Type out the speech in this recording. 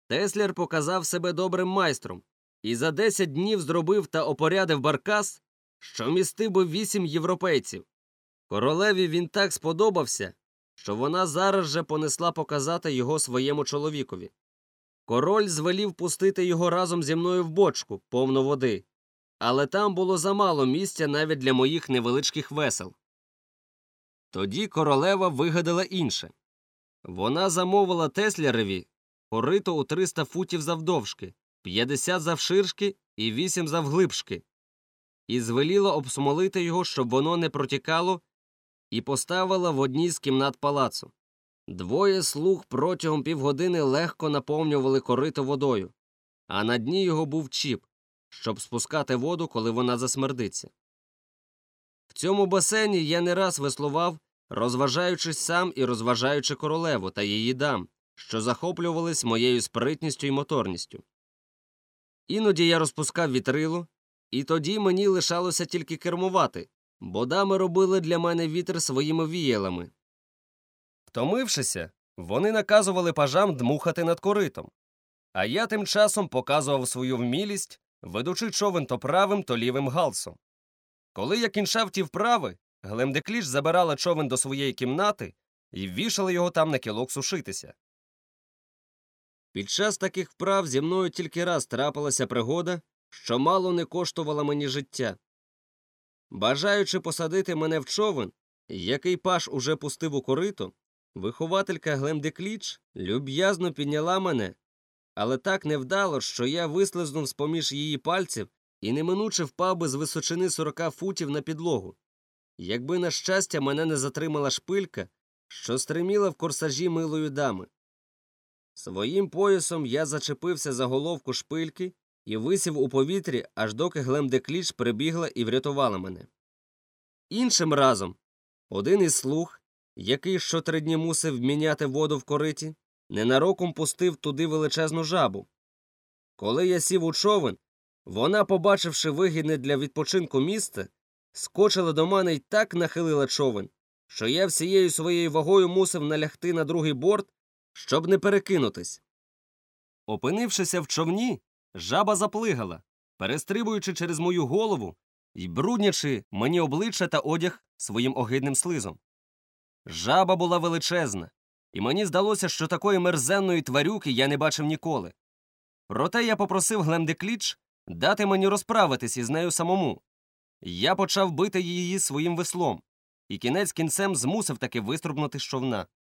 Тесляр показав себе добрим майстром і за 10 днів зробив та опорядив баркас, що вмістив би 8 європейців. Королеві він так сподобався, що вона зараз же понесла показати його своєму чоловікові. Король звелів пустити його разом зі мною в бочку, повну води, але там було замало місця навіть для моїх невеличких весел. Тоді королева вигадала інше. Вона замовила Тесляреві корито у 300 футів завдовжки, 50 завширшки і 8 завглибшки, і звеліла обсмолити його, щоб воно не протікало, і поставила в одній з кімнат палацу. 2 слуг протягом півгодини легко наповнювали корито водою, а на дні його був чіп, щоб спускати воду, коли вона засмердиться. В цьому басейні я не раз веслував, розважаючись сам і розважаючи королеву та її дам, що захоплювались моєю спритністю і моторністю. Іноді я розпускав вітрило, і тоді мені лишалося тільки кермувати, бо дами робили для мене вітер своїми віялами. Втомившися, вони наказували пажам дмухати над коритом, а я тим часом показував свою вмілість, ведучи човен то правим, то лівим галсом. Коли я кінчав ті вправи, Глемдекліч забирала човен до своєї кімнати і вішала його там на кілок сушитися. Під час таких вправ зі мною тільки раз трапилася пригода, що мало не коштувала мені життя. Бажаючи посадити мене в човен, який паж уже пустив у корито, вихователька Глемдекліч люб'язно підняла мене, але так невдало, що я вислизнув з-поміж її пальців і неминуче впав би з височини 40 футів на підлогу. Якби, на щастя, мене не затримала шпилька, що стриміла в корсажі милої дами. Своїм поясом я зачепився за головку шпильки і висів у повітрі, аж доки Глемдекліч прибігла і врятувала мене. Іншим разом один із слуг, який що 3 дні мусив міняти воду в кориті, ненароком пустив туди величезну жабу. Коли я сів у човен, вона, побачивши вигідне для відпочинку місце, скочила до мене й так нахилила човен, що я всією своєю вагою мусив налягти на другий борт, щоб не перекинутись. Опинившися в човні, жаба заплигала, перестрибуючи через мою голову й бруднячи мені обличчя та одяг своїм огидним слизом. Жаба була величезна, і мені здалося, що такої мерзенної тварюки я не бачив ніколи. Проте я попросив Глемдекліч дати мені розправитись із нею самому. Я почав бити її своїм веслом, і кінець кінцем змусив таки вистрибнути з човна.